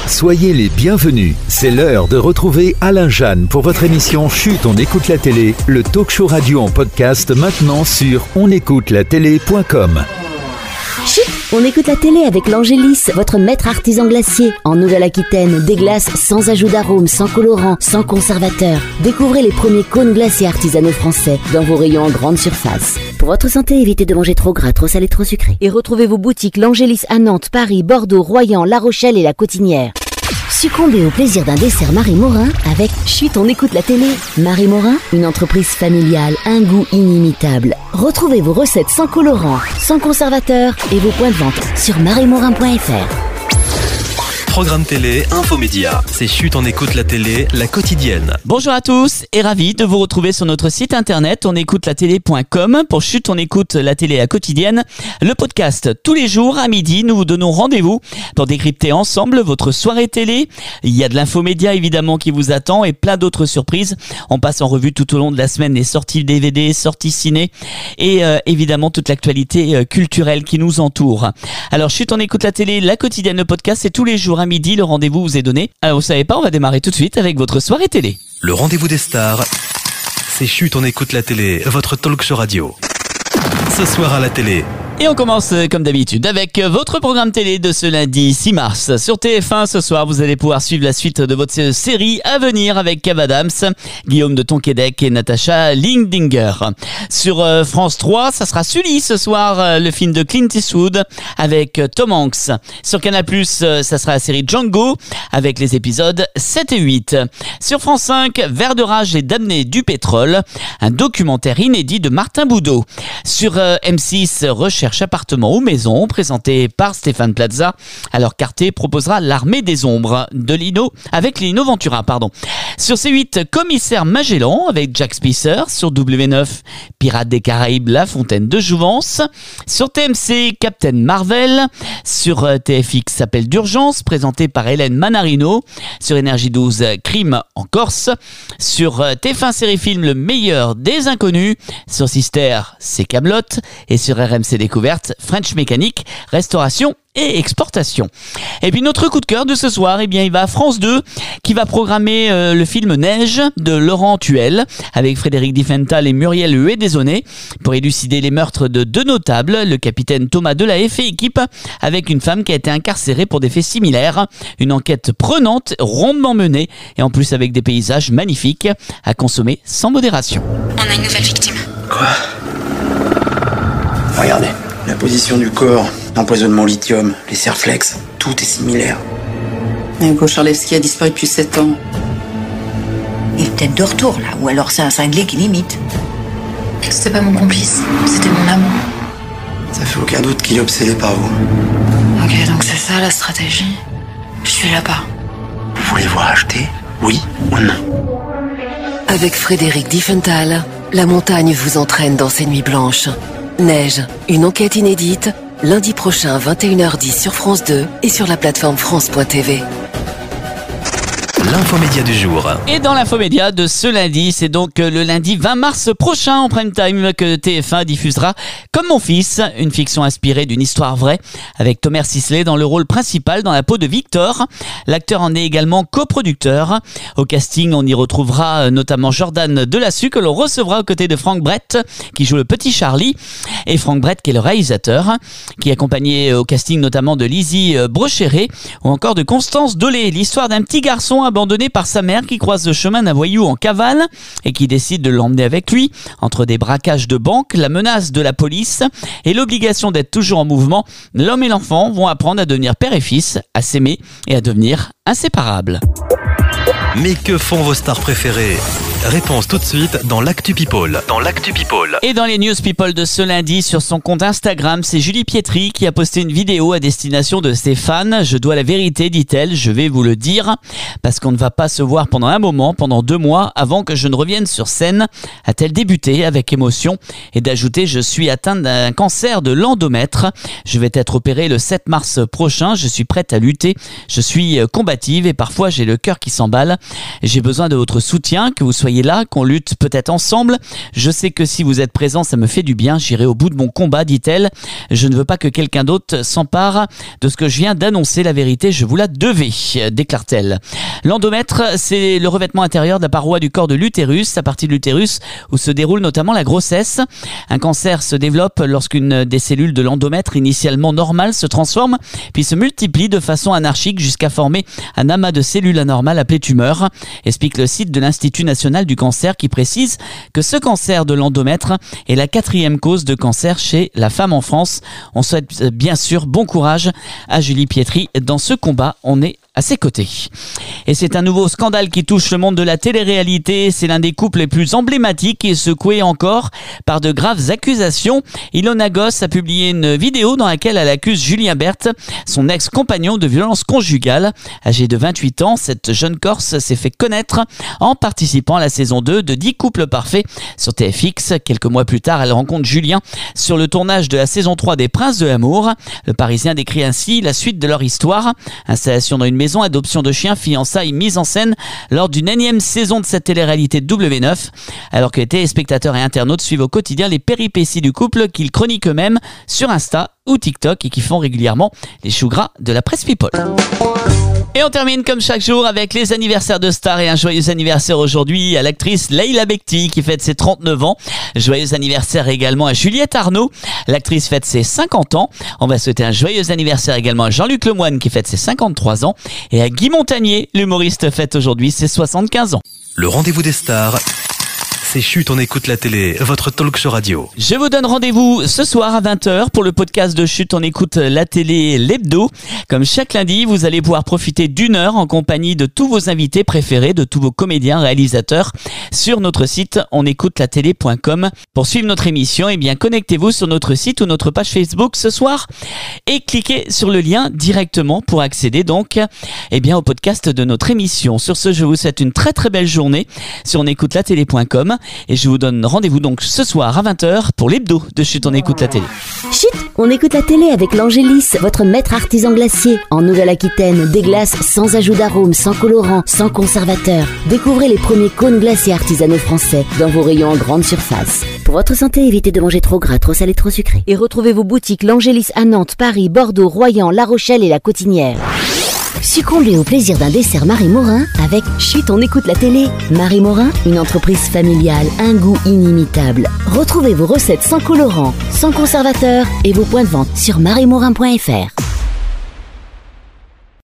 Soyez les bienvenus. C'est l'heure de retrouver Alain Jeanne pour votre émission Chut, on écoute la télé, le talk show radio en podcast maintenant sur onécoutelatélé.com. Chut, on écoute la télé avec l'Angélis, votre maître artisan glacier. En Nouvelle-Aquitaine, des glaces sans ajout d'arôme, sans colorant, sans conservateur. Découvrez les premiers cônes glacés artisanaux français dans vos rayons en grande surface. Pour votre santé, évitez de manger trop gras, trop salé, trop sucré. Et retrouvez vos boutiques l'Angélis à Nantes, Paris, Bordeaux, Royan, La Rochelle et La Cotinière. Succombez au plaisir d'un dessert Marie Morin avec Chut, on écoute la télé. Marie Morin, une entreprise familiale, un goût inimitable. Retrouvez vos recettes sans colorant, sans conservateur et vos points de vente sur mariemorin.fr. Programme télé, infomédia. C'est Chut, on écoute la télé, la quotidienne. Bonjour à tous et ravi de vous retrouver sur notre site internet onécoutelatélé.com pour Chut, on écoute la télé, la quotidienne. Le podcast tous les jours à midi, nous vous donnons rendez-vous pour décrypter ensemble votre soirée télé. Il y a de l'infomédia évidemment qui vous attend et plein d'autres surprises. On passe en revue tout au long de la semaine les sorties DVD, sorties ciné et évidemment toute l'actualité culturelle qui nous entoure. Alors Chut, on écoute la télé, la quotidienne, le podcast, c'est tous les jours à midi, le rendez-vous vous est donné. Alors vous savez pas, on va démarrer tout de suite avec votre soirée télé. Le rendez-vous des stars, c'est Chut, on écoute la télé, votre talk show radio. Ce soir à la télé. Et on commence comme d'habitude avec votre programme télé de ce lundi 6 mars. Sur TF1 ce soir, vous allez pouvoir suivre la suite de votre série à venir avec Kev Adams, Guillaume de Tonquédec et Natacha Lingdinger. Sur France 3, ça sera Sully ce soir, le film de Clint Eastwood avec Tom Hanks. Sur Canal+, ça sera la série Django avec les épisodes 7 et 8. Sur France 5, Vert de rage et damnés du pétrole, un documentaire inédit de Martin Boudot. Sur M6, Recherche appartement ou maison, présenté par Stéphane Plaza. Alors Carté proposera L'Armée des Ombres de Lino avec Lino Ventura, Sur C8, Commissaire Magellan avec Jack Spicer. Sur W9, Pirates des Caraïbes, La Fontaine de Jouvence. Sur TMC, Captain Marvel. Sur TFX, Appel d'urgence, présenté par Hélène Manarino. Sur Énergie 12, Crime en Corse. Sur TF1 Série Film, Le meilleur des inconnus. Sur Sister, c'est Kaamelott. Et sur RMC Découverte, French Mécanique, Restauration et exportation. Et puis notre coup de cœur de ce soir, il va à France 2 qui va programmer le film Neige de Laurent Tuel avec Frédéric Diffenthal et Muriel Huet-Desonné pour élucider les meurtres de deux notables, le capitaine Thomas Delahaye et équipe avec une femme qui a été incarcérée pour des faits similaires. Une enquête prenante, rondement menée et en plus avec des paysages magnifiques à consommer sans modération. On a une nouvelle victime. Quoi ? Regardez, la position du corps, l'empoisonnement au lithium, les serflex, tout est similaire. Hugo Charlevski a disparu depuis 7 ans. Il est peut-être de retour là, ou alors c'est un cinglé qui l'imite. C'était pas mon complice, c'était mon amant. Ça fait aucun doute qu'il est obsédé par vous. Ok, donc c'est ça la stratégie. Je suis là-bas. Vous voulez voir acheter ? Oui ou non ? Avec Frédéric Diffenthal, la montagne vous entraîne dans ces nuits blanches. Neige, une enquête inédite, lundi prochain 21h10 sur France 2 et sur la plateforme France.tv. L'infomédia du jour. Et dans l'infomédia de ce lundi, c'est donc le lundi 20 mars prochain en prime time que TF1 diffusera Comme mon fils, une fiction inspirée d'une histoire vraie avec Thomas Sisley dans le rôle principal dans la peau de Victor. L'acteur en est également coproducteur. Au casting, on y retrouvera notamment Jordan Delassu que l'on recevra aux côtés de Franck Brett qui joue le petit Charlie et Franck Brett qui est le réalisateur qui est accompagné au casting notamment de Lizzie Brocheret ou encore de Constance Dolé. L'histoire d'un petit garçon abandonné par sa mère qui croise le chemin d'un voyou en cavale et qui décide de l'emmener avec lui entre des braquages de banque, la menace de la police et l'obligation d'être toujours en mouvement. L'homme et l'enfant vont apprendre à devenir père et fils, à s'aimer et à devenir inséparables. Mais que font vos stars préférées ? Réponse tout de suite dans l'Actu People. Et dans les News People de ce lundi, sur son compte Instagram, c'est Julie Pietri qui a posté une vidéo à destination de ses fans. Je dois la vérité, dit-elle, je vais vous le dire, parce qu'on ne va pas se voir pendant un moment, pendant 2 mois, avant que je ne revienne sur scène, a-t-elle débuté avec émotion et d'ajouter, je suis atteinte d'un cancer de l'endomètre. Je vais être opérée le 7 mars prochain, je suis prête à lutter, je suis combative et parfois j'ai le cœur qui s'emballe. J'ai besoin de votre soutien, que vous soyez soyez là, qu'on lutte peut-être ensemble. Je sais que si vous êtes présents, ça me fait du bien. J'irai au bout de mon combat, dit-elle. Je ne veux pas que quelqu'un d'autre s'empare de ce que je viens d'annoncer. La vérité, je vous la devais, déclare-t-elle. L'endomètre, c'est le revêtement intérieur de la paroi du corps de l'utérus, la partie de l'utérus où se déroule notamment la grossesse. Un cancer se développe lorsqu'une des cellules de l'endomètre, initialement normale, se transforme, puis se multiplie de façon anarchique jusqu'à former un amas de cellules anormales appelé tumeur, explique le site de l'Institut national du cancer qui précise que ce cancer de l'endomètre est la 4e cause de cancer chez la femme en France. On souhaite bien sûr bon courage à Julie Pietri dans ce combat. On est à ses côtés. Et c'est un nouveau scandale qui touche le monde de la télé-réalité. C'est l'un des couples les plus emblématiques et secoué encore par de graves accusations. Ilona Goss a publié une vidéo dans laquelle elle accuse Julien Berthe, son ex-compagnon, de violence conjugale. Âgée de 28 ans, cette jeune Corse s'est fait connaître en participant à la saison 2 de 10 couples parfaits sur TFX. Quelques mois plus tard, elle rencontre Julien sur le tournage de la saison 3 des Princes de l'amour. Le Parisien décrit ainsi la suite de leur histoire. Installation dans une maison, adoption de chiens, fiançailles, mise en scène lors d'une énième saison de cette télé-réalité W9, alors que les téléspectateurs et internautes suivent au quotidien les péripéties du couple qu'ils chroniquent eux-mêmes sur Insta ou TikTok et qui font régulièrement les choux gras de la presse people. Et on termine comme chaque jour avec les anniversaires de stars et un joyeux anniversaire aujourd'hui à l'actrice Leila Bekti qui fête ses 39 ans. Joyeux anniversaire également à Juliette Arnaud. L'actrice fête ses 50 ans. On va souhaiter un joyeux anniversaire également à Jean-Luc Lemoyne qui fête ses 53 ans. Et à Guy Montagnier, l'humoriste, fête aujourd'hui ses 75 ans. Le rendez-vous des stars, c'est Chut, on écoute la télé, votre talk show radio. Je vous donne rendez-vous ce soir à 20h pour le podcast de Chut, on écoute la télé, l'hebdo. Comme chaque lundi, vous allez pouvoir profiter d'une heure en compagnie de tous vos invités préférés, de tous vos comédiens, réalisateurs sur notre site onécoutelatélé.com. Pour suivre notre émission, eh bien, connectez-vous sur notre site ou notre page Facebook ce soir et cliquez sur le lien directement pour accéder donc, eh bien, au podcast de notre émission. Sur ce, je vous souhaite une très très belle journée sur onécoutelatélé.com. Et je vous donne rendez-vous donc ce soir à 20h pour l'hebdo de Chut, on écoute la télé. Chut, on écoute la télé avec l'Angélis, votre maître artisan glacier. En Nouvelle-Aquitaine, des glaces sans ajout d'arôme, sans colorant, sans conservateur. Découvrez les premiers cônes glaciers artisanaux français dans vos rayons en grande surface. Pour votre santé, évitez de manger trop gras, trop salé, trop sucré. Et retrouvez vos boutiques l'Angélis à Nantes, Paris, Bordeaux, Royan, La Rochelle et La Cotinière. Succombez au plaisir d'un dessert Marie Morin avec Chut, on écoute la télé. Marie Morin, une entreprise familiale, un goût inimitable. Retrouvez vos recettes sans colorant, sans conservateur et vos points de vente sur mariemorin.fr.